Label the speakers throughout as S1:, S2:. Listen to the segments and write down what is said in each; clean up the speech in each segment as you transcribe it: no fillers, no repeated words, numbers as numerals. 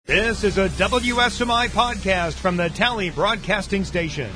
S1: This is a WSMI podcast from the Tally Broadcasting Station.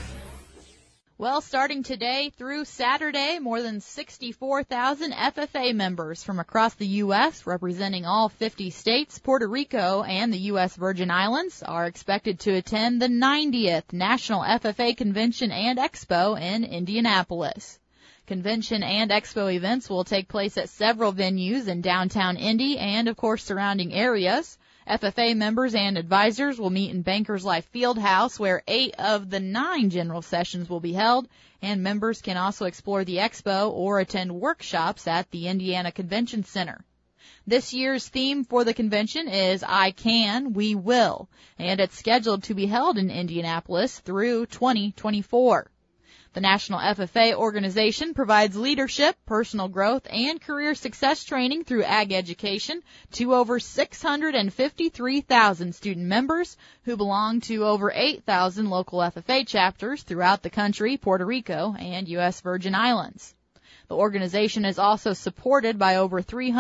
S2: Well, starting today through Saturday, more than 64,000 FFA members from across the U.S., representing all 50 states, Puerto Rico, and the U.S. Virgin Islands, are expected to attend the 90th National FFA Convention and Expo in Indianapolis. Convention and Expo events will take place at several venues in downtown Indy and, of course, surrounding areas. FFA members and advisors will meet in Bankers Life Fieldhouse, where 8 of the 9 general sessions will be held, and members can also explore the expo or attend workshops at the Indiana Convention Center. This year's theme for the convention is I Can, We Will, and it's scheduled to be held in Indianapolis through 2024. The National FFA organization provides leadership, personal growth, and career success training through ag education to over 653,000 student members who belong to over 8,000 local FFA chapters throughout the country, Puerto Rico, and U.S. Virgin Islands. The organization is also supported by over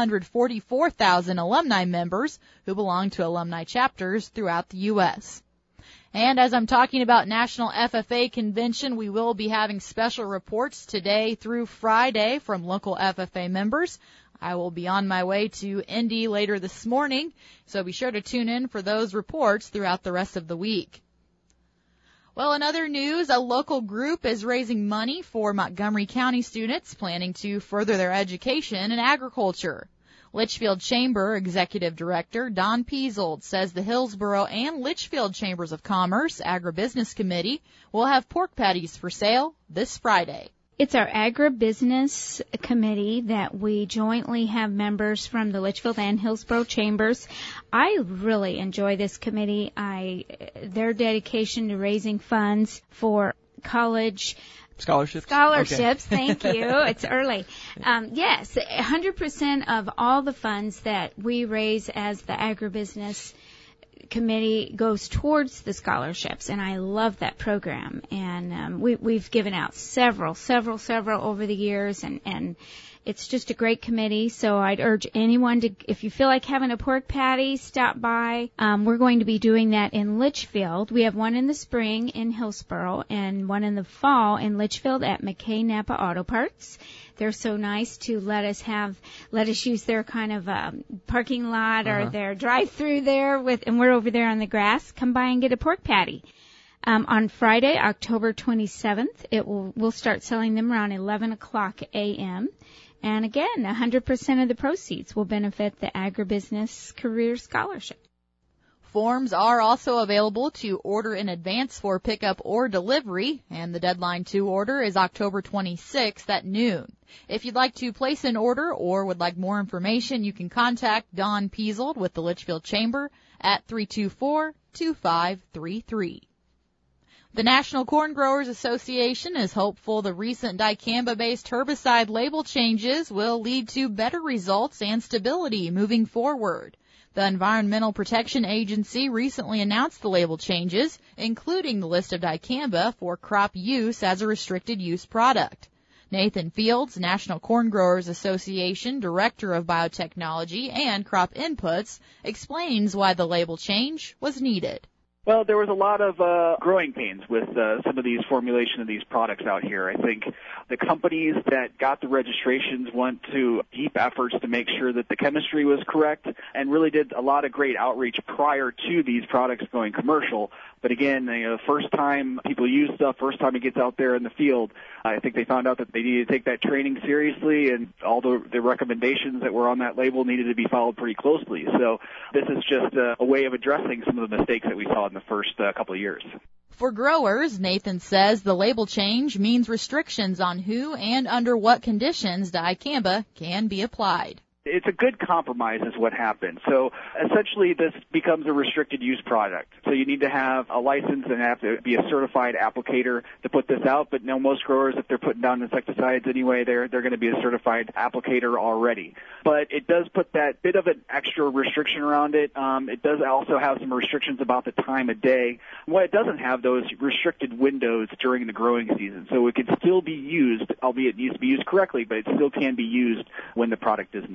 S2: 344,000 alumni members who belong to alumni chapters throughout the U.S. And as I'm talking about National FFA Convention, we will be having special reports today through Friday from local FFA members. I will be on my way to Indy later this morning, so be sure to tune in for those reports throughout the rest of the week. Well, in other news, a local group is raising money for Montgomery County students planning to further their education in agriculture. Litchfield Chamber Executive Director Don Piesold says the Hillsborough and Litchfield Chambers of Commerce Agribusiness Committee will have pork patties for sale this Friday.
S3: It's our agribusiness committee that we jointly have members from the Litchfield and Hillsborough Chambers. I really enjoy this committee. Their dedication to raising funds for college
S4: Scholarships,
S3: okay. Thank you. It's early. Yes, 100% of all the funds that we raise as the agribusiness committee goes towards the scholarships, and I love that program. And we've given out several over the years, and it's just a great committee. So I'd urge anyone to, if you feel like having a pork patty, stop by. We're going to be doing that in Litchfield. We have one in the spring in Hillsborough and one in the fall in Litchfield at McKay Napa Auto Parts. They're so nice to let us use their kind of parking lot or their drive-through there and we're over there on the grass. Come by and get a pork patty. On Friday, October 27th, we'll start selling them around 11 o'clock a.m. And again, 100% of the proceeds will benefit the Agribusiness Career Scholarship.
S2: Forms are also available to order in advance for pickup or delivery, and the deadline to order is October 26th at noon. If you'd like to place an order or would like more information, you can contact Don Piesold with the Litchfield Chamber at 324-2533. The National Corn Growers Association is hopeful the recent dicamba-based herbicide label changes will lead to better results and stability moving forward. The Environmental Protection Agency recently announced the label changes, including the list of dicamba for crop use as a restricted use product. Nathan Fields, National Corn Growers Association Director of Biotechnology and Crop Inputs, explains why the label change was needed.
S5: Well, there was a lot of growing pains with some of these formulation of these products out here. I think the companies that got the registrations went to deep efforts to make sure that the chemistry was correct and really did a lot of great outreach prior to these products going commercial. But again, the first time people use stuff, first time it gets out there in the field, I think they found out that they needed to take that training seriously, and all the recommendations that were on that label needed to be followed pretty closely. So this is just a way of addressing some of the mistakes that we saw in the first couple of years.
S2: For growers, Nathan says the label change means restrictions on who and under what conditions dicamba can be applied.
S5: It's a good compromise is what happened. So essentially this becomes a restricted use product. So you need to have a license and have to be a certified applicator to put this out. But no, most growers, if they're putting down insecticides anyway, they're going to be a certified applicator already. But it does put that bit of an extra restriction around it. It does also have some restrictions about the time of day. What it doesn't have, though, is restricted windows during the growing season. So it can still be used, albeit it needs to be used correctly, but it still can be used when the product is needed.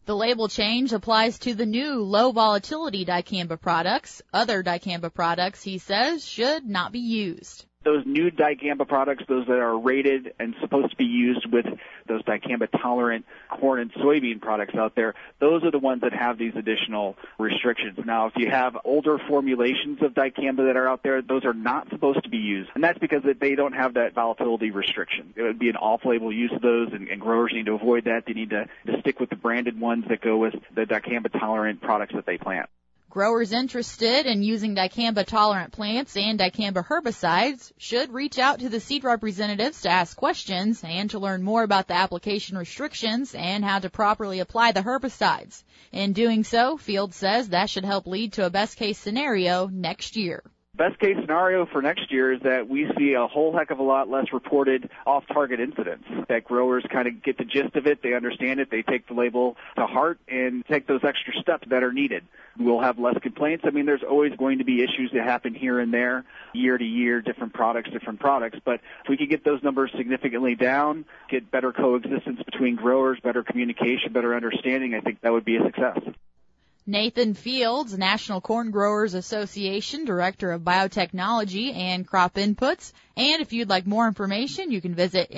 S2: The label change applies to the new low-volatility dicamba products. Other dicamba products, he says, should not be used.
S5: Those new dicamba products, those that are rated and supposed to be used with those dicamba-tolerant corn and soybean products out there, those are the ones that have these additional restrictions. Now, if you have older formulations of dicamba that are out there, those are not supposed to be used, and that's because they don't have that volatility restriction. It would be an off-label use of those, and growers need to avoid that. They need to stick with the branded ones that go with the dicamba-tolerant products that they plant.
S2: Growers interested in using dicamba-tolerant plants and dicamba herbicides should reach out to the seed representatives to ask questions and to learn more about the application restrictions and how to properly apply the herbicides. In doing so, Fields says that should help lead to a best-case scenario next year.
S5: Best case scenario for next year is that we see a whole heck of a lot less reported off-target incidents, that growers kind of get the gist of it, they understand it, they take the label to heart and take those extra steps that are needed. We'll have less complaints. I mean, there's always going to be issues that happen here and there, year to year, different products, but if we could get those numbers significantly down, get better coexistence between growers, better communication, better understanding, I think that would be a success.
S2: Nathan Fields, National Corn Growers Association Director of Biotechnology and Crop Inputs. And if you'd like more information, you can visit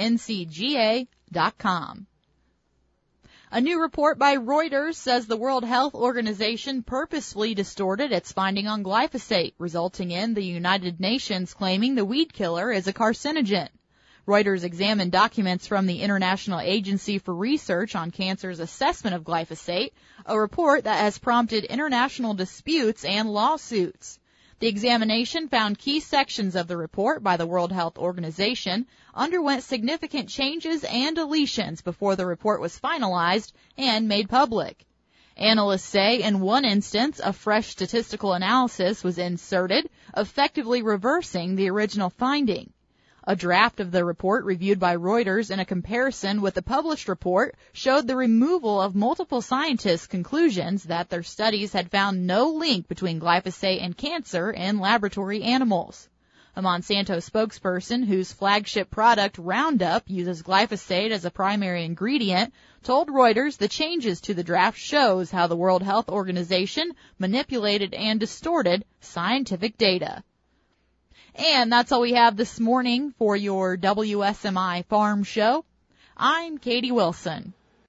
S2: ncga.com. A new report by Reuters says the World Health Organization purposefully distorted its finding on glyphosate, resulting in the United Nations claiming the weed killer is a carcinogen. Reuters examined documents from the International Agency for Research on Cancer's assessment of glyphosate, a report that has prompted international disputes and lawsuits. The examination found key sections of the report by the World Health Organization underwent significant changes and deletions before the report was finalized and made public. Analysts say in one instance, a fresh statistical analysis was inserted, effectively reversing the original finding. A draft of the report reviewed by Reuters in a comparison with the published report showed the removal of multiple scientists' conclusions that their studies had found no link between glyphosate and cancer in laboratory animals. A Monsanto spokesperson whose flagship product Roundup uses glyphosate as a primary ingredient told Reuters the changes to the draft shows how the World Health Organization manipulated and distorted scientific data. And that's all we have this morning for your WSMI Farm Show. I'm Katie Wilson.